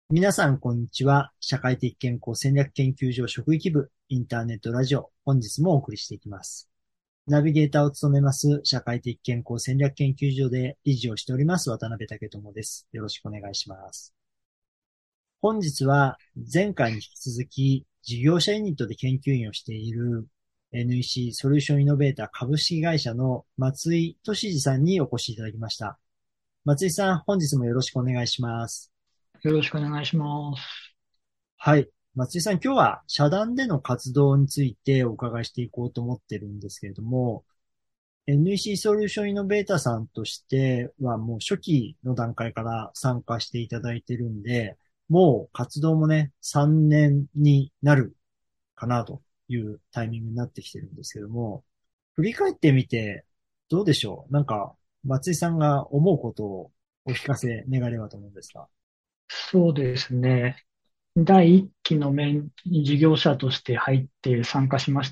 皆さん、こんにちは。社会的健康戦略研究所職域部インターネットラジオ。本日もお送りしていきます。ナビゲーターを務めます社会的健康戦略研究所で理事をしております渡辺武智です。よろしくお願いします。本日は前回に引き続き事業者ユニットで研究員をしている NEC ソリューションイノベーター株式会社の松井俊二さんにお越しいただきました。松井さん、本日もよろしくお願いします。 よろしくお願いします。 はい。松井さん、今日は社団での活動についてお伺いしていこうと思ってるんですけれども、NEC ソリューションイノベータさんとしてはもう初期の段階から参加していただいてるんで、もう活動もね、3年になるかなというタイミングになってきてるんですけども、振り返ってみてどうでしょう？なんか、松井さんが思うことをお聞かせ願えればと思うんですが。 そうですね。第一期の事業者として入って参加しまして、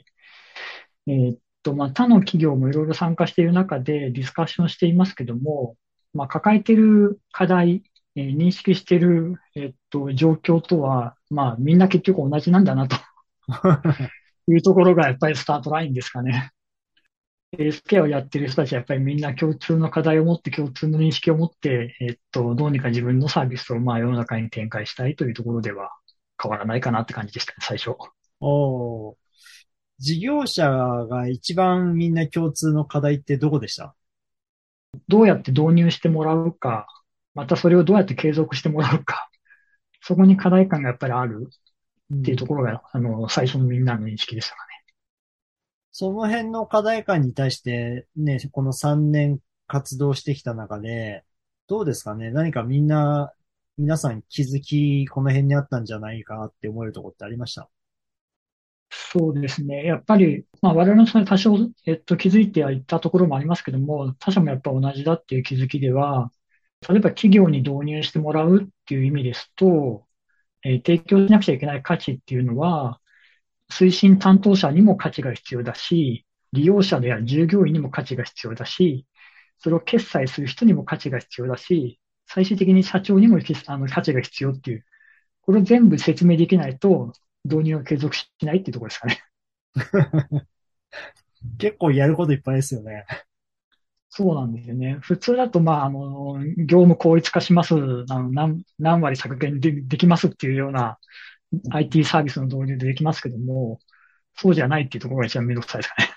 他の企業もいろいろ参加している中でディスカッションしていますけども、抱えている課題、認識している、状況とは、みんな結局同じなんだなというところがやっぱりスタートラインですかね。スケアをやってる人たちはやっぱりみんな共通の課題を持って、共通の認識を持って、どうにか自分のサービスを世の中に展開したいというところでは変わらないかなって感じでしたね、最初。 おー、事業者が一番みんな共通の課題ってどこでした？ どうやって導入してもらうか、またそれをどうやって継続してもらうか、そこに課題感がやっぱりあるっていうとうん。 ころが、最初のみんなの認識でしたかね。 その辺の課題感に対してね、この3年活動してきた中で、どうですかね？何か皆さん気づき、この辺にあったんじゃないかなって思えるところってありました？ そうですね。やっぱり、我々もそれ多少、気づいてはいったところもありますけども、他社もやっぱ同じだっていう気づきでは、例えば企業に導入してもらうっていう意味ですと、提供しなくちゃいけない価値っていうのは、推進担当者にも価値が必要だし、利用者である従業員にも価値が必要だし、それを決済する人にも価値が必要だし、最終的に社長にも価値が必要っていう、これを全部説明できないと導入を継続しないっていうところですかね。 結構やることいっぱいですよね。 そうなんですよね。普通だと、業務効率化します、何割削減できますっていうような IT サービスの導入でできますけども、そうじゃないっていうところが一番めんどくさいですかね。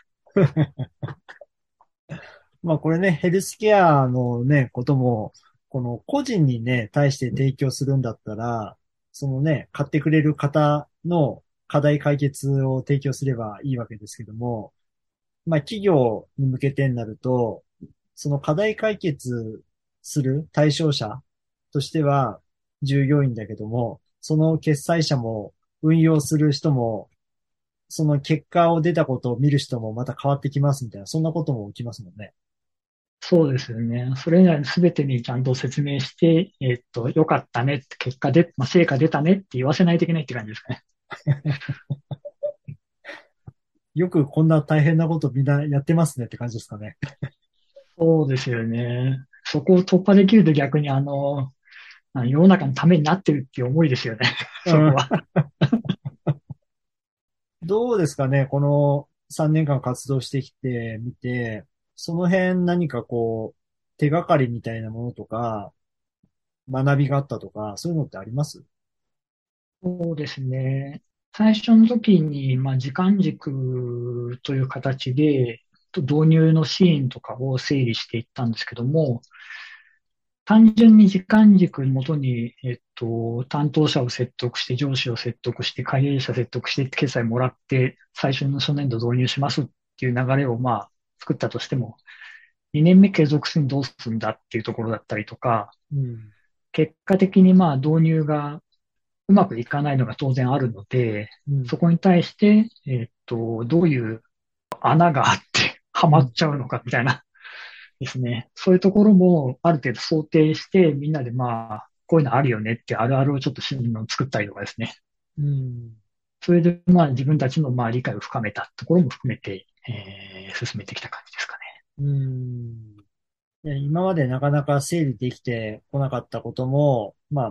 まあこれね、ヘルスケアのね、ことも、この個人にね、対して提供するんだったら、そのね、買ってくれる方の課題解決を提供すればいいわけですけども、まあ企業に向けてになると、その課題解決する対象者としては従業員だけども、その決済者も運用する人も、その結果を出たことを見る人もまた変わってきますみたいな、そんなことも起きますもんね。 そうですよね。それ以外の全てにちゃんと説明して、良かったねって、結果で、成果出たねって言わせないといけないって感じですかね。 よくこんな大変なことみんなやってますねって感じですかね。 そうですよね。そこを突破できると逆に世の中のためになってるっていう思いですよね。 うん。 そこは。 どうですかね、この3年間活動してきてみて、その辺何かこう、手がかりみたいなものとか、学びがあったとか、そういうのってあります？ そうですね。最初の時に、時間軸という形で、導入のシーンとかを整理していったんですけども、単純に時間軸のもとに、担当者を説得して、上司を説得して、経営者説得して、決済もらって、最初の初年度導入しますっていう流れを作ったとしても、2年目継続するにどうするんだっていうところだったりとか、 うん。 結果的に導入がうまくいかないのが当然あるので、 うん。 そこに対して、どういう穴があってはうん。 まっちゃうのかみたいなですね。そういうところもある程度想定して、みんなでこういうのあるよねってあるあるをちょっと作ったりとかですね。 うん。 それで自分たちの理解を深めたところも含めて、進めてきた感じですかね。 うん。で今までなかなか整理できてこなかったことも、まあ、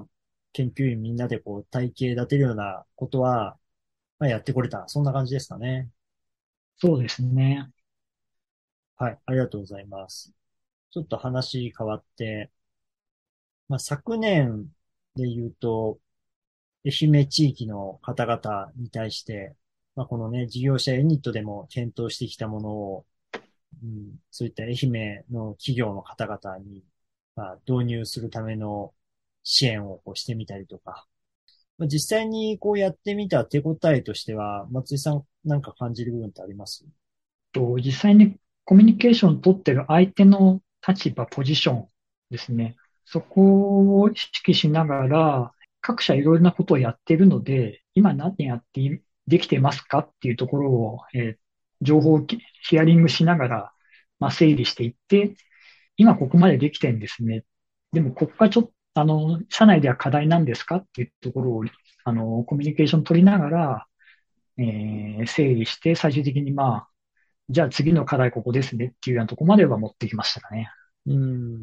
研究員みんなでこう体系立てるようなことは、まあ、やってこれた。そんな感じですかね。 そうですね。 はい。ありがとうございます。ちょっと話変わって、まあ、昨年で言うと、愛媛地域の方々に対して、まあ、このね、事業者ユニットでも検討してきたものを、そういった愛媛の企業の方々に、まあ、導入するための支援をこうしてみたりとか、まあ、実際にこうやってみた手応えとしては、松井さんなんか感じる部分ってあります？ 実際にコミュニケーションを取ってる相手の立場、ポジションですね。そこを意識しながら、各社いろいろなことをやっているので、今何やってできてますかっていうところを、情報をヒアリングしながら、まあ、整理していって、今ここまでできてるんですね。でも、ここがちょっと、社内では課題なんですかっていうところを、コミュニケーション取りながら、整理して、最終的にまあ、じゃあ次の課題ここですねっていうようなところまでは持ってきましたかね。 うん。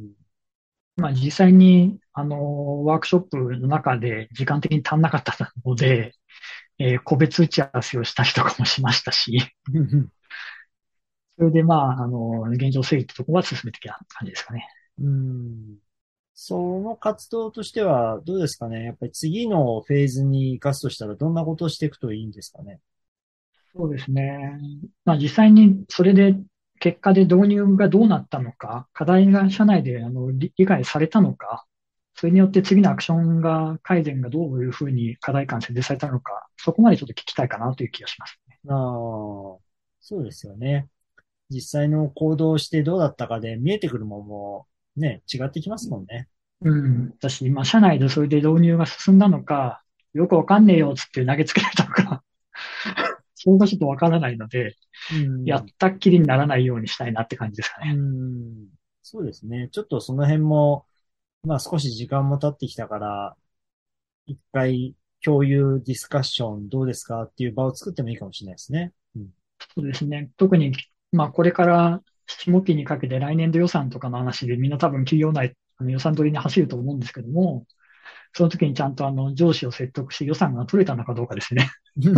まあ実際に、ワークショップの中で時間的に足んなかったので、個別打ち合わせをしたりとかもしましたし、それでまあ、現状整理ってところは進めてきた感じですかね。 うん。その活動としてはどうですかね。やっぱり次のフェーズに活かすとしたらどんなことをしていくといいんですかね。 そうですね。まあ実際にそれで結果で導入がどうなったのか、課題が社内で理解されたのか、それによって次のアクションが、改善がどういうふうに課題感設定されたのか、そこまでちょっと聞きたいかなという気がしますね。 ああ、そうですよね。実際の行動をしてどうだったかで見えてくるものもね、違ってきますもんね。 うん。私、今、社内でそれで導入が進んだのか、よくわかんねえよ、つって投げつけられたのか、それがちょっとわからないので、 うん。 やったっきりにならないようにしたいなって感じですかうね。 ん。そうですね。ちょっとその辺も、まあ少し時間も経ってきたから、一回共有ディスカッションどうですかっていう場を作ってもいいかもしれないですね。うん。 そうですね。特に、まあ、これから下期にかけて来年度予算とかの話でみんな多分企業内予算取りに走ると思うんですけども、その時にちゃんと上司を説得して予算が取れたのかどうかですね。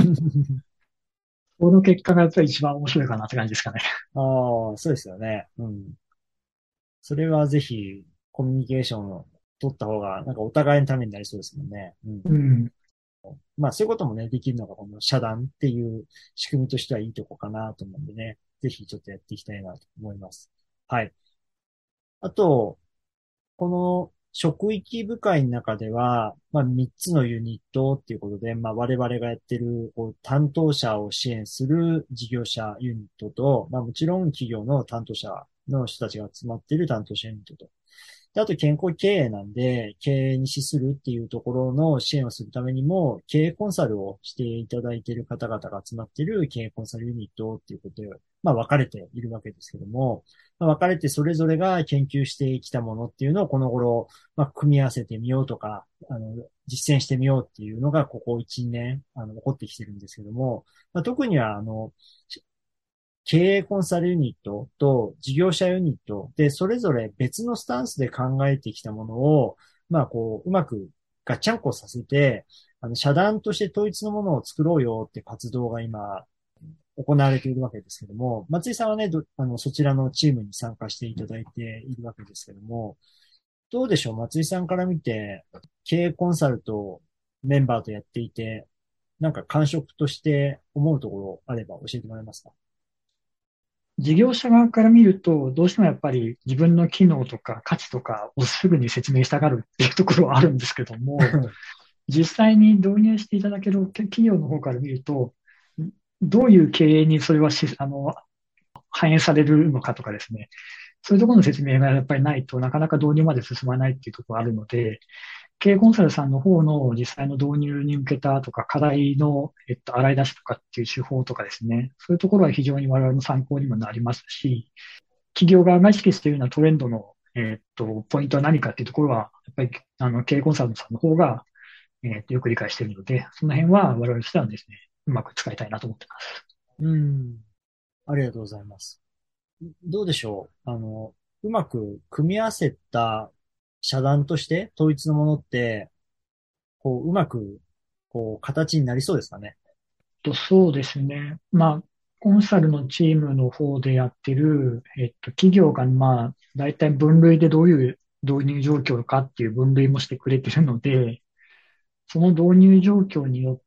この結果がやっぱり一番面白いかなって感じですかね。 ああ、そうですよね。うん。それはぜひコミュニケーションを取った方が、なんかお互いのためになりそうですもんね。うん。 うん。 まあそういうこともね、できるのがこの遮断っていう仕組みとしてはいいとこかなと思うんでね、ぜひちょっとやっていきたいなと思います。はい。あと、この職域部会の中では、まあ3つのユニットっていうことで、まあ我々がやってるこう担当者を支援する事業者ユニットと、まあもちろん企業の担当者の人たちが集まっている担当者ユニットと、であと健康経営なんで、経営に資するっていうところの支援をするためにも、経営コンサルをしていただいている方々が集まっている経営コンサルユニットっていうことで、まあ分かれているわけですけども、まあ、分かれてそれぞれが研究してきたものっていうのをこの頃、まあ組み合わせてみようとか、実践してみようっていうのがここ1、2年、起こってきてるんですけども、まあ、特には、経営コンサルユニットと事業者ユニットで、それぞれ別のスタンスで考えてきたものを、まあ、こう、うまくガッチャンコさせて、社団として統一のものを作ろうよって活動が今、行われているわけですけども、松井さんはね、そちらのチームに参加していただいているわけですけども、どうでしょう、松井さんから見て、経営コンサルとメンバーとやっていて、なんか感触として思うところあれば教えてもらえますか？ 事業者側から見ると、どうしてもやっぱり自分の機能とか価値とかをすぐに説明したがるっていうところはあるんですけども、実際に導入していただける企業の方から見ると、どういう経営にそれは反映されるのかとかですね、そういうところの説明がやっぱりないとなかなか導入まで進まないっていうところがあるので、経営コンサルさんの方の実際の導入に向けたとか、課題の、洗い出しとかっていう手法とかですね、そういうところは非常に我々の参考にもなりますし、企業側が意識しているようなトレンドの、ポイントは何かっていうところは、やっぱり、経営コンサルさんの方が、よく理解しているので、その辺は我々としてはですね、うまく使いたいなと思っています。 うん。ありがとうございます。どうでしょううまく組み合わせた社団として統一のものって、 うまく、形になりそうですかね。 そうですね。コンサルのチームの方でやってる、企業が、大体分類でどういう導入状況かっていう分類もしてくれてるので、その導入状況によって、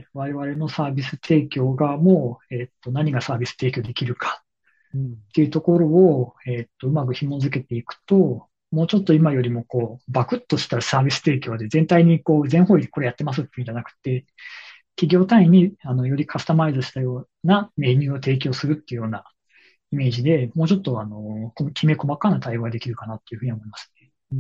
我々のサービス提供側も、何がサービス提供できるかうん。 っていうところを、うまく紐づけていくと、もうちょっと今よりもバクッとしたサービス提供で全体に全方位でこれやってますっていうんじゃなくて、企業単位に、よりカスタマイズしたようなメニューを提供するっていうようなイメージで、もうちょっと、このきめ細かな対応ができるかなっていうふうに思いますね。 うん。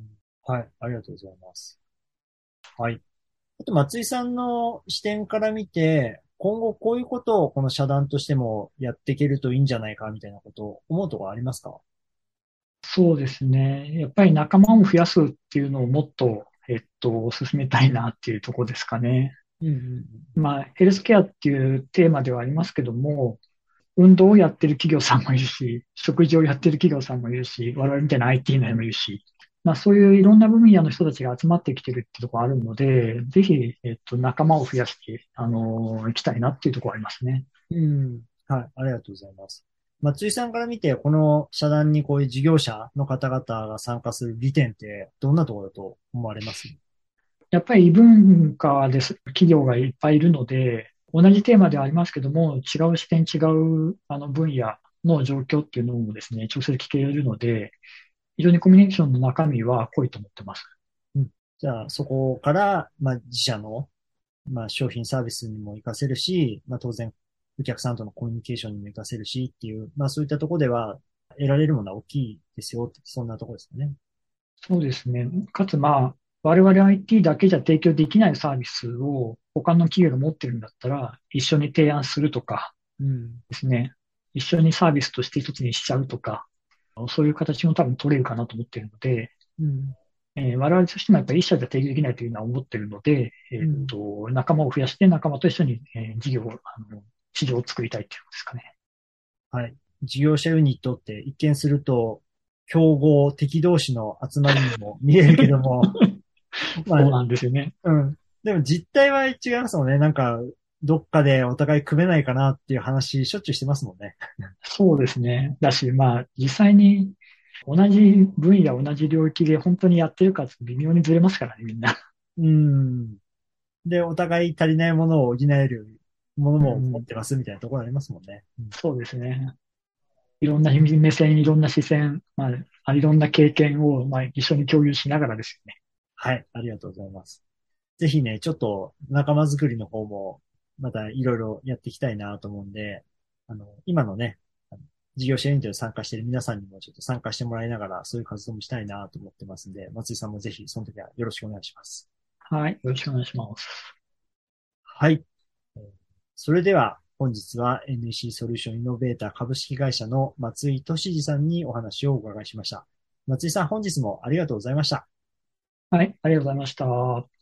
はい。ありがとうございます。はい。あと、松井さんの視点から見て、今後こういうことをこの社団としてもやっていけるといいんじゃないかみたいなことを思うところありますか？ そうですね。やっぱり仲間を増やすっていうのをもっと、進めたいなっていうところですかね。 うんうんヘルスケアっていうテーマではありますけども、運動をやってる企業さんもいるし、食事をやってる企業さんもいるし、我々みたいな IT の人もいるし、そういういろんな分野の人たちが集まってきてるっていうところあるので、ぜひ、仲間を増やして、行きたいなっていうところありますね。 うん。うん。はい。ありがとうございます。松井さんから見て、この社団にこういう事業者の方々が参加する利点ってどんなところだと思われます？ やっぱり異文化です。企業がいっぱいいるので、同じテーマではありますけども、違う視点、違う分野の状況っていうのもですね、直接聞けるので、非常にコミュニケーションの中身は濃いと思ってます。 うん。じゃあ、そこから、自社の、商品サービスにも活かせるし、当然、お客さんとのコミュニケーションにも活かせるしっていう、そういったところでは得られるものは大きいですよって、そんなところですかね。 そうですね。かつ我々 IT だけじゃ提供できないサービスを他の企業が持ってるんだったら、一緒に提案するとかうん。 ですね。一緒にサービスとして一つにしちゃうとか、そういう形も多分取れるかなと思っているので、 うん。 我々としてもやっぱり一社じゃ提供できないというのは思っているので、 うん。 仲間を増やして仲間と一緒に、事業を、市場を作りたいということですかね。 はい。事業者ユニットって一見すると、競合敵同士の集まりにも見えるけども、まあ、 そうなんですよね。 うん。でも実態は違いますもんね。なんか、どっかでお互い組めないかなっていう話、しょっちゅうしてますもんね。 そうですね。だし、実際に同じ分野、同じ領域で本当にやってるかって微妙にずれますからね、みんな。 うん。で、お互い足りないものを補えるものも持っうん、 てますみたいなところありますもんね。うん。 そうですね。いろんな目線、いろんな視線、いろんな経験を、一緒に共有しながらですよね。 はい。ありがとうございます。ぜひね、ちょっと仲間づくりの方も、またいろいろやっていきたいなと思うんで、今のね、事業者ユニットに参加している皆さんにもちょっと参加してもらいながら、そういう活動もしたいなと思ってますんで、松井さんもぜひその時はよろしくお願いします。 はい。よろしくお願いします。 はい。えーそれでは本日は NEC ソリューションイノベーター株式会社の松井俊二さんにお話をお伺いしました。松井さん、本日もありがとうございました。 はい。ありがとうございました。